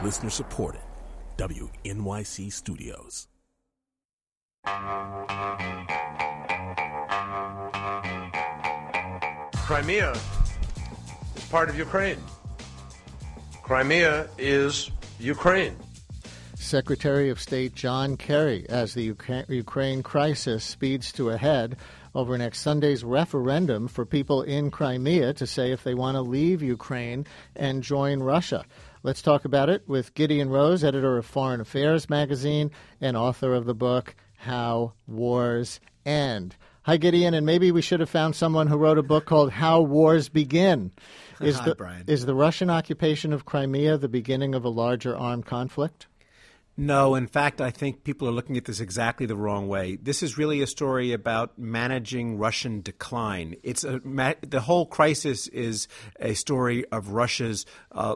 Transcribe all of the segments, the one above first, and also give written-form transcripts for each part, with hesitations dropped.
Listener supported. WNYC Studios. Crimea is part of Ukraine. Crimea is Ukraine. Secretary of State John Kerry, as the Ukraine crisis speeds to a head over next Sunday's referendum for people in Crimea to say if they want to leave Ukraine and join Russia. Let's talk about it with Gideon Rose, editor of Foreign Affairs magazine and author of the book How Wars End. Hi, Gideon, and maybe we should have found someone who wrote a book called How Wars Begin. Hi, Brian. Is the Russian occupation of Crimea the beginning of a larger armed conflict? No, in fact, I think people are looking at this exactly the wrong way. This is really a story about managing Russian decline. The whole crisis is a story of Russia's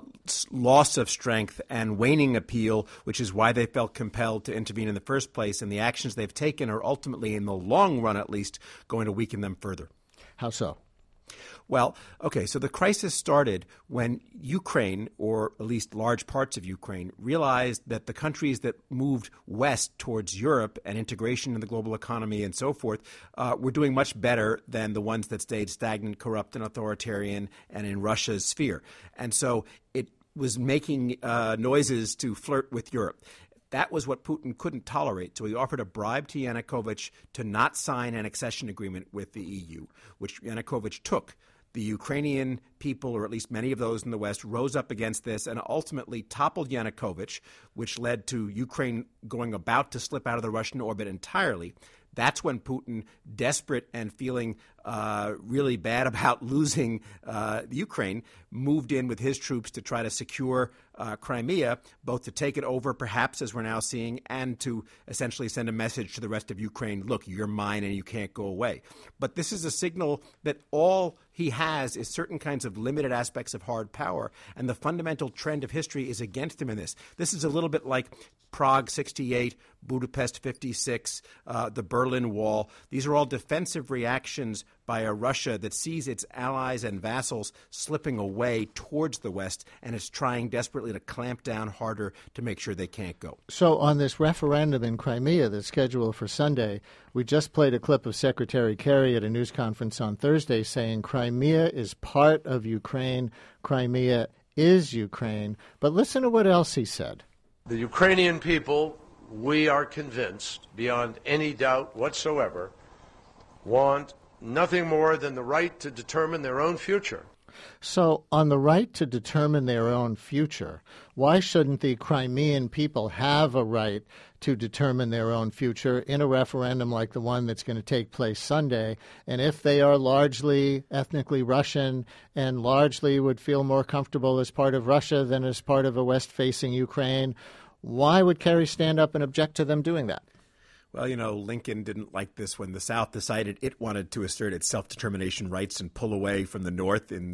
loss of strength and waning appeal, which is why they felt compelled to intervene in the first place. And the actions they've taken are ultimately, in the long run at least, going to weaken them further. How so? Well, okay, so the crisis started when Ukraine, or at least large parts of Ukraine, realized that the countries that moved west towards Europe and integration in the global economy and so forth were doing much better than the ones that stayed stagnant, corrupt, and authoritarian and in Russia's sphere. And so it was making noises to flirt with Europe. That was what Putin couldn't tolerate, so he offered a bribe to Yanukovych to not sign an accession agreement with the EU, which Yanukovych took. The Ukrainian people, or at least many of those in the West, rose up against this and ultimately toppled Yanukovych, which led to Ukraine going about to slip out of the Russian orbit entirely. That's when Putin, desperate and feeling really bad about losing Ukraine, moved in with his troops to try to secure Crimea, both to take it over, perhaps, as we're now seeing, and to essentially send a message to the rest of Ukraine, look, you're mine and you can't go away. But this is a signal that all he has is certain kinds of limited aspects of hard power, and the fundamental trend of history is against him in this. This is a little bit like Prague 68, Budapest 56, the Berlin Wall. These are all defensive reactions by a Russia that sees its allies and vassals slipping away towards the West and is trying desperately to clamp down harder to make sure they can't go. So on this referendum in Crimea that's scheduled for Sunday, we just played a clip of Secretary Kerry at a news conference on Thursday saying Crimea is part of Ukraine, Crimea is Ukraine. But listen to what else he said. The Ukrainian people, we are convinced, beyond any doubt whatsoever, want nothing more than the right to determine their own future. So on the right to determine their own future, why shouldn't the Crimean people have a right to determine their own future in a referendum like the one that's going to take place Sunday? And if they are largely ethnically Russian and largely would feel more comfortable as part of Russia than as part of a west-facing Ukraine, why would Kerry stand up and object to them doing that? Well, Lincoln didn't like this when the South decided it wanted to assert its self-determination rights and pull away from the North in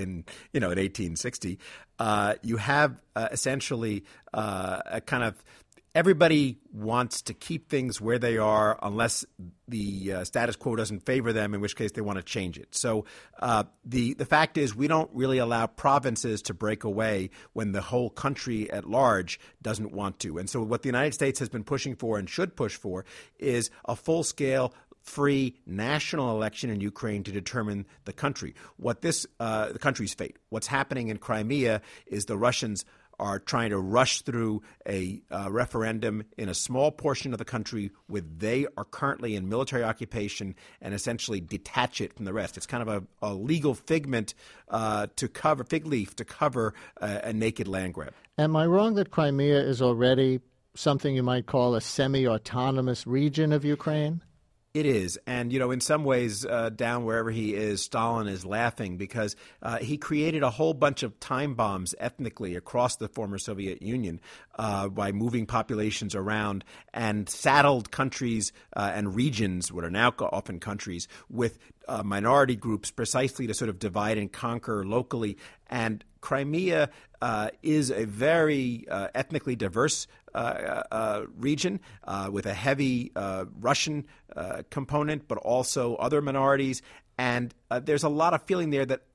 1860. You have essentially a kind of everybody wants to keep things where they are unless the status quo doesn't favor them, in which case they want to change it. So the fact is we don't really allow provinces to break away when the whole country at large doesn't want to. And so what the United States has been pushing for and should push for is a full-scale free national election in Ukraine to determine the country. The country's fate. What's happening in Crimea is the Russians are trying to rush through a referendum in a small portion of the country where they are currently in military occupation and essentially detach it from the rest. It's kind of a legal fig leaf to cover a naked land grab. Am I wrong that Crimea is already something you might call a semi-autonomous region of Ukraine? It is. And, in some ways, down wherever he is, Stalin is laughing because he created a whole bunch of time bombs ethnically across the former Soviet Union by moving populations around and saddled countries and regions, what are now often countries, with minority groups precisely to sort of divide and conquer locally. And Crimea is a very ethnically diverse region with a heavy Russian component, but also other minorities. And there's a lot of feeling there that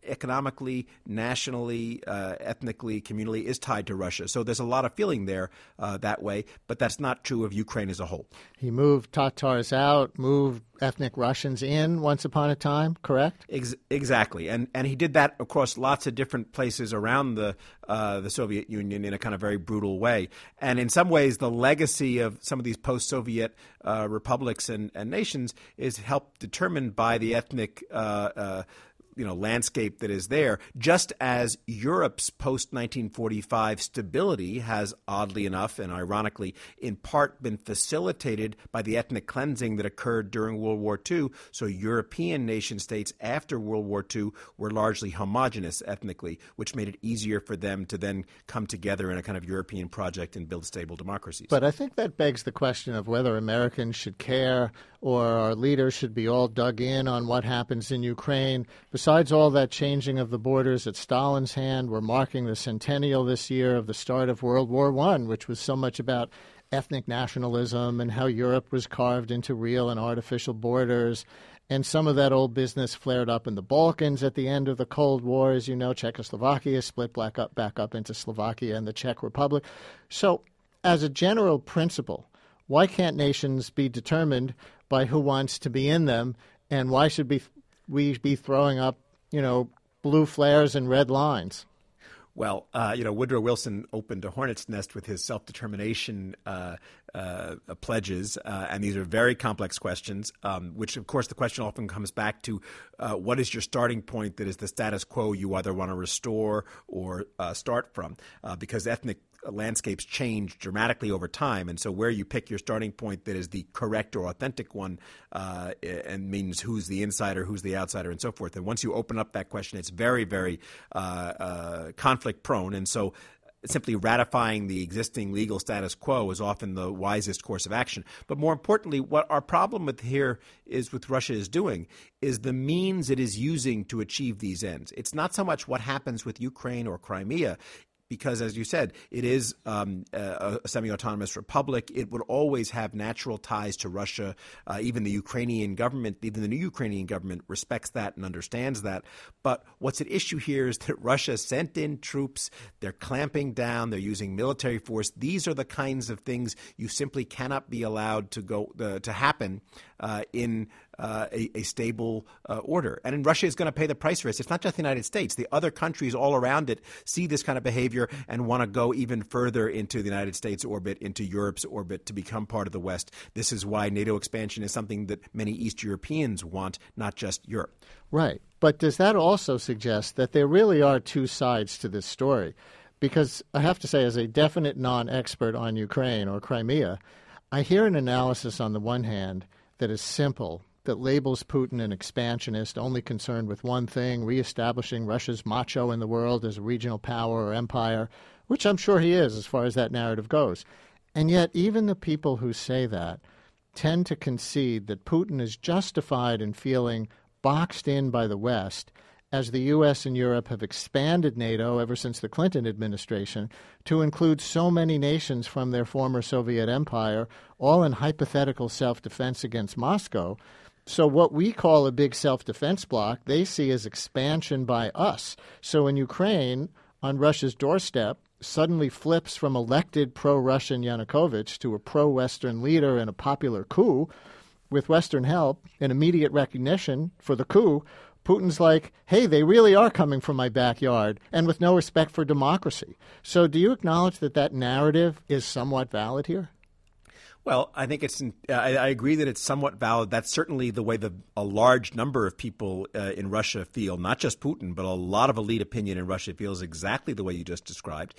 economically, nationally, ethnically, communally is tied to Russia. So there's a lot of feeling there that way, but that's not true of Ukraine as a whole. He moved Tatars out, moved ethnic Russians in once upon a time, correct? Exactly. And he did that across lots of different places around the Soviet Union in a kind of very brutal way. And in some ways, the legacy of some of these post-Soviet republics and nations is helped determined by the ethnic landscape that is there, just as Europe's post-1945 stability has, oddly enough and ironically, in part been facilitated by the ethnic cleansing that occurred during World War II. So European nation states after World War II were largely homogenous ethnically, which made it easier for them to then come together in a kind of European project and build stable democracies. But I think that begs the question of whether Americans should care or our leaders should be all dug in on what happens in Ukraine. Besides all that changing of the borders at Stalin's hand, we're marking the centennial this year of the start of World War I, which was so much about ethnic nationalism and how Europe was carved into real and artificial borders. And some of that old business flared up in the Balkans at the end of the Cold War. As you know, Czechoslovakia split back up into Slovakia and the Czech Republic. So as a general principle, why can't nations be determined by who wants to be in them, and why should we be throwing up, blue flares and red lines? Well, Woodrow Wilson opened a hornet's nest with his self-determination pledges, and these are very complex questions, which, of course, the question often comes back to what is your starting point that is the status quo you either want to restore or start from, because ethnic landscapes change dramatically over time, and so where you pick your starting point that is the correct or authentic one and means who's the insider, who's the outsider, and so forth. And once you open up that question, it's very, very conflict-prone, and so simply ratifying the existing legal status quo is often the wisest course of action. But more importantly, what our problem with Russia is doing is the means it is using to achieve these ends. It's not so much what happens with Ukraine or Crimea, because, as you said, it is a semi-autonomous republic. It would always have natural ties to Russia. Even the new Ukrainian government respects that and understands that. But what's at issue here is that Russia sent in troops. They're clamping down. They're using military force. These are the kinds of things you simply cannot be allowed to happen in a stable order. And Russia is going to pay the price for this. It's not just the United States. The other countries all around it see this kind of behavior and want to go even further into the United States orbit, into Europe's orbit, to become part of the West. This is why NATO expansion is something that many East Europeans want, not just Europe. Right. But does that also suggest that there really are two sides to this story? Because I have to say, as a definite non-expert on Ukraine or Crimea, I hear an analysis on the one hand that is simple, that labels Putin an expansionist, only concerned with one thing, reestablishing Russia's macho in the world as a regional power or empire, which I'm sure he is as far as that narrative goes. And yet even the people who say that tend to concede that Putin is justified in feeling boxed in by the West, as the U.S. and Europe have expanded NATO ever since the Clinton administration to include so many nations from their former Soviet empire, all in hypothetical self-defense against Moscow. So what we call a big self-defense bloc, they see as expansion by us. So in Ukraine, on Russia's doorstep, suddenly flips from elected pro-Russian Yanukovych to a pro-Western leader in a popular coup. With Western help and immediate recognition for the coup, Putin's like, hey, they really are coming from my backyard, and with no respect for democracy. So do you acknowledge that that narrative is somewhat valid here? Well, I think I agree that it's somewhat valid. That's certainly the way a large number of people in Russia feel, not just Putin, but a lot of elite opinion in Russia feels exactly the way you just described.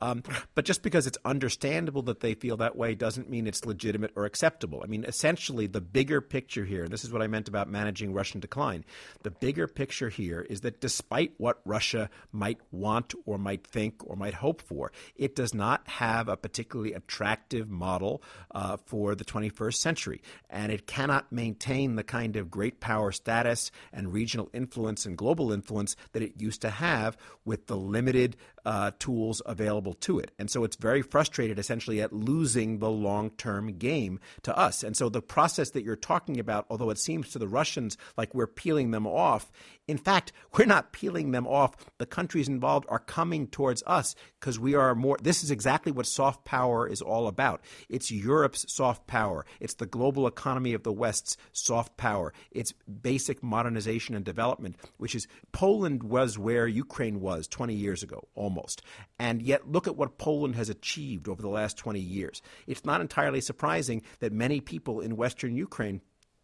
But just because it's understandable that they feel that way doesn't mean it's legitimate or acceptable. I mean, essentially, the bigger picture here, and this is what I meant about managing Russian decline, the bigger picture here is that despite what Russia might want or might think or might hope for, it does not have a particularly attractive model for the 21st century, and it cannot maintain the kind of great power status and regional influence and global influence that it used to have with the limited tools available to it. And so it's very frustrated essentially at losing the long-term game to us. And so the process that you're talking about, although it seems to the Russians like we're peeling them off, In fact, we're not peeling them off. The countries involved are coming towards us because we are more. This is exactly what soft power is all about. It's Europe's soft power. It's the global economy of the West's soft power. It's basic modernization and development, which is Poland was where Ukraine was 20 years ago, almost. And yet look at what Poland has achieved over the last 20 years. It's not entirely surprising that many people in Western Ukraine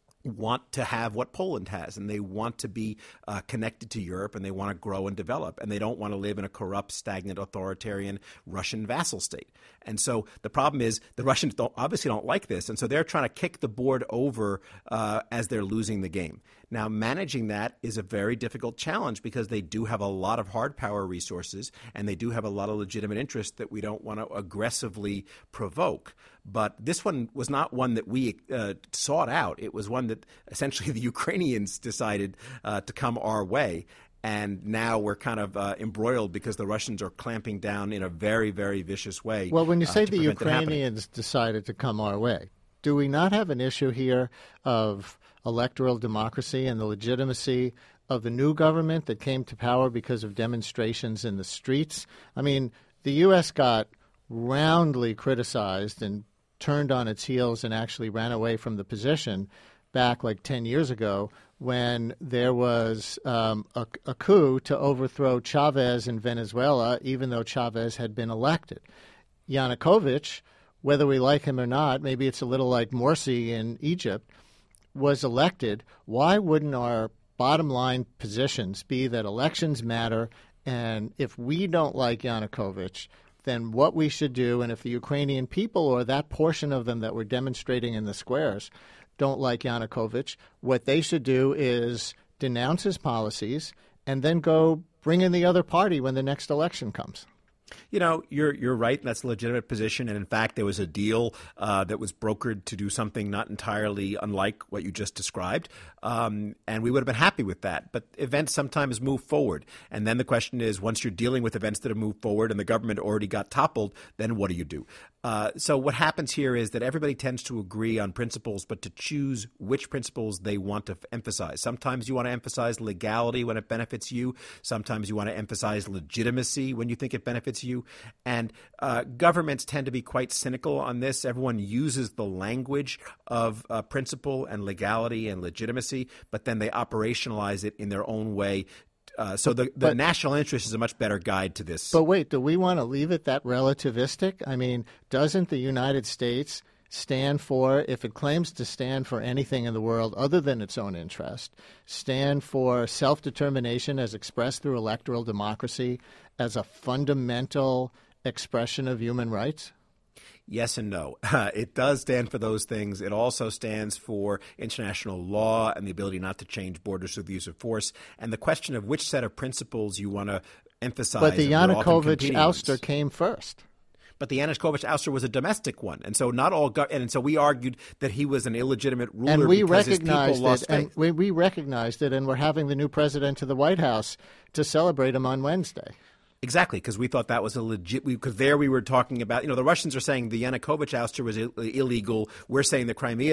want to have what Poland has, and they want to be connected to Europe, and they want to grow and develop, and they don't want to live in a corrupt, stagnant, authoritarian Russian vassal state. And so the problem is the Russians obviously don't like this, and so they're trying to kick the board over as they're losing the game. Now, managing that is a very difficult challenge because they do have a lot of hard power resources, and they do have a lot of legitimate interests that we don't want to aggressively provoke. But this one was not one that we sought out. It was one that essentially the Ukrainians decided to come our way. And now we're kind of embroiled because the Russians are clamping down in a very, very vicious way. Well, when you say the Ukrainians decided to come our way, do we not have an issue here of electoral democracy and the legitimacy of the new government that came to power because of demonstrations in the streets? I mean, the U.S. got roundly criticized and turned on its heels and actually ran away from the position back like 10 years ago when there was a coup to overthrow Chavez in Venezuela, even though Chavez had been elected. Yanukovych, whether we like him or not, maybe it's a little like Morsi in Egypt, was elected. Why wouldn't our bottom line positions be that elections matter, and if we don't like Yanukovych, then what we should do, and if the Ukrainian people or that portion of them that were demonstrating in the squares don't like Yanukovych, what they should do is denounce his policies and then go bring in the other party when the next election comes. You know, you're right. That's a legitimate position. And in fact, there was a deal that was brokered to do something not entirely unlike what you just described. And we would have been happy with that. But events sometimes move forward. And then the question is, once you're dealing with events that have moved forward and the government already got toppled, then what do you do? So what happens here is that everybody tends to agree on principles, but to choose which principles they want to emphasize. Sometimes you want to emphasize legality when it benefits you. Sometimes you want to emphasize legitimacy when you think it benefits you. And governments tend to be quite cynical on this. Everyone uses the language of principle and legality and legitimacy, but then they operationalize it in their own way. So the national interest is a much better guide to this. But wait, do we want to leave it that relativistic? I mean, doesn't the United States stand for, if it claims to stand for anything in the world other than its own interest, stand for self-determination as expressed through electoral democracy as a fundamental expression of human rights? Yes and no. It does stand for those things. It also stands for international law and the ability not to change borders through the use of force. And the question of which set of principles you want to emphasize. But the Yanukovych ouster came first. But the Yanukovych ouster was a domestic one, and so not all. And so we argued that he was an illegitimate ruler, and we because his people lost faith. And we recognized it, and we're having the new president of the White House to celebrate him on Wednesday. Exactly, because we thought that was a legit – because there we were talking about – the Russians are saying the Yanukovych ouster was illegal. We're saying the Crimea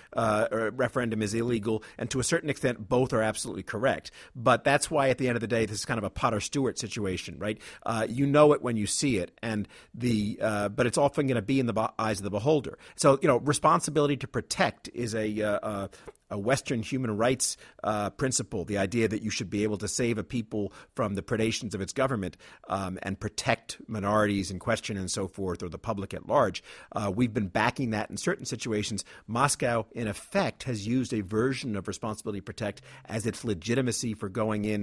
referendum is illegal. And to a certain extent, both are absolutely correct. But that's why at the end of the day, this is kind of a Potter Stewart situation, right? You know it when you see it, and but it's often going to be in the eyes of the beholder. So, responsibility to protect is a Western human rights principle, the idea that you should be able to save a people from the predations of its government and protect minorities in question and so forth, or the public at large. We've been backing that in certain situations. Moscow, in effect, has used a version of responsibility to protect as its legitimacy for going in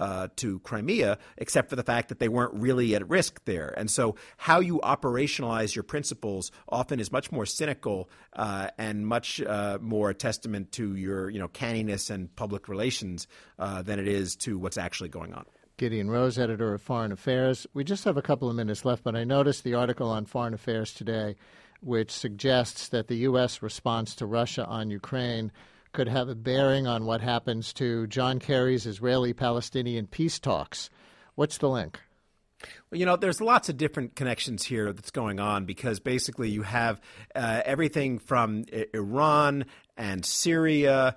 to Crimea, except for the fact that they weren't really at risk there. And so how you operationalize your principles often is much more cynical and much more a testament to your canniness and public relations than it is to what's actually going on. Gideon Rose, editor of Foreign Affairs. We just have a couple of minutes left, but I noticed the article on Foreign Affairs today which suggests that the U.S. response to Russia on Ukraine could have a bearing on what happens to John Kerry's Israeli-Palestinian peace talks. What's the link? Well, there's lots of different connections here that's going on because basically you have everything from Iran and Syria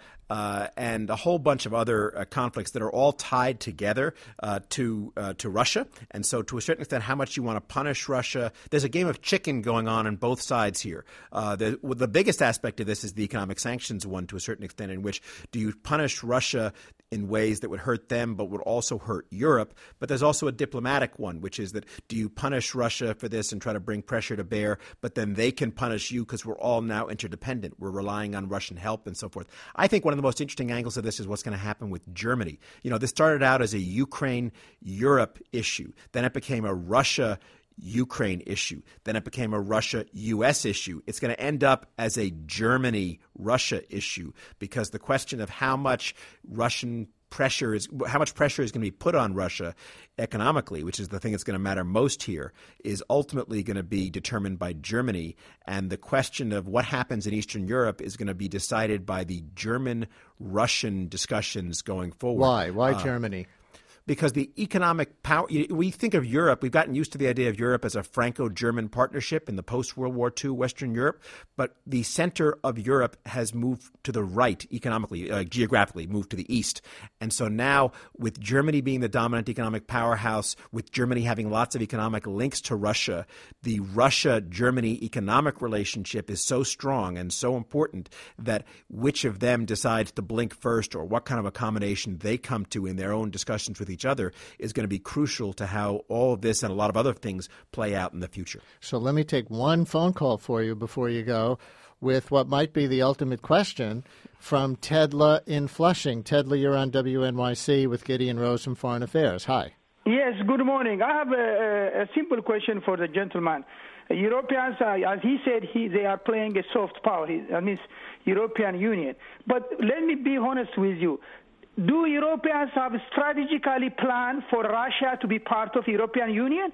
and a whole bunch of other conflicts that are all tied together to Russia. And so to a certain extent, how much you want to punish Russia, there's a game of chicken going on both sides here. The biggest aspect of this is the economic sanctions one to a certain extent, in which do you punish Russia in ways that would hurt them but would also hurt Europe. But there's also a diplomatic one, which is that do you punish Russia for this and try to bring pressure to bear, but then they can punish you because we're all now interdependent. We're relying on Russian help and so forth. I think one of the most interesting angles of this is what's going to happen with Germany. This started out as a Ukraine-Europe issue. Then it became a Russia-Ukraine issue. Then it became a Russia-U.S. issue. It's going to end up as a Germany-Russia issue because the question of how much pressure is going to be put on Russia economically, which is the thing that's going to matter most here, is ultimately going to be determined by Germany. And the question of what happens in Eastern Europe is going to be decided by the German-Russian discussions going forward. Why Germany? Because the economic power, we think of Europe, we've gotten used to the idea of Europe as a Franco-German partnership in the post-World War II Western Europe, but the center of Europe has moved to the right economically, geographically, moved to the east. And so now with Germany being the dominant economic powerhouse, with Germany having lots of economic links to Russia, the Russia-Germany economic relationship is so strong and so important that which of them decides to blink first or what kind of accommodation they come to in their own discussions with each other is going to be crucial to how all of this and a lot of other things play out in the future. So let me take one phone call for you before you go with what might be the ultimate question from Tedla in Flushing. Tedla, you're on WNYC with Gideon Rose from Foreign Affairs. Hi. Yes, good morning. I have a simple question for the gentleman. Europeans, as he said, they are playing a soft power, that means European Union. But let me be honest with you. Do Europeans have strategically planned for Russia to be part of European Union?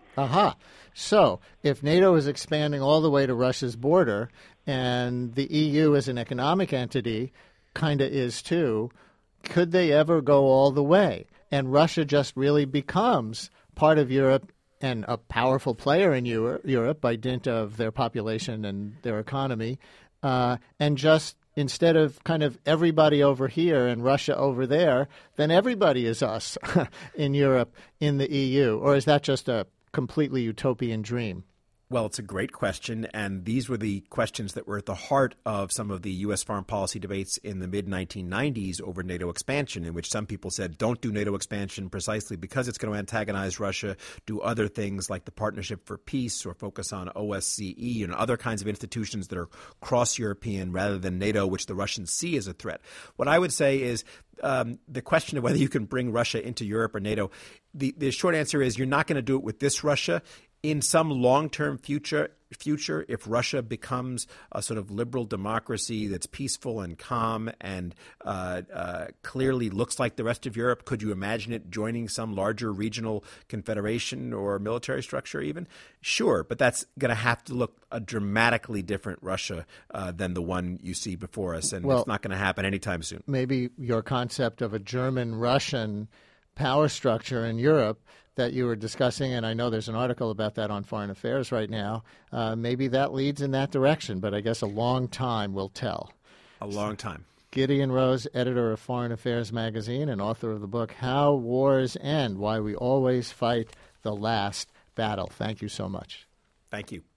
So if NATO is expanding all the way to Russia's border and the EU as an economic entity kind of is too, could they ever go all the way? And Russia just really becomes part of Europe and a powerful player in Europe by dint of their population and their economy, and just instead of kind of everybody over here and Russia over there, then everybody is us in Europe, in the EU? Or is that just a completely utopian dream? Well, it's a great question, and these were the questions that were at the heart of some of the U.S. foreign policy debates in the mid-1990s over NATO expansion, in which some people said, don't do NATO expansion precisely because it's going to antagonize Russia, do other things like the Partnership for Peace or focus on OSCE and other kinds of institutions that are cross-European rather than NATO, which the Russians see as a threat. What I would say is the question of whether you can bring Russia into Europe or NATO, the short answer is you're not going to do it with this Russia. In some long-term future, if Russia becomes a sort of liberal democracy that's peaceful and calm and clearly looks like the rest of Europe, could you imagine it joining some larger regional confederation or military structure even? Sure, but that's going to have to look a dramatically different Russia than the one you see before us, and it's not going to happen anytime soon. Maybe your concept of a German-Russian power structure in Europe that you were discussing, and I know there's an article about that on Foreign Affairs right now, maybe that leads in that direction, but I guess a long time will tell. A long time. Gideon Rose, editor of Foreign Affairs magazine and author of the book How Wars End, Why We Always Fight the Last Battle. Thank you so much. Thank you.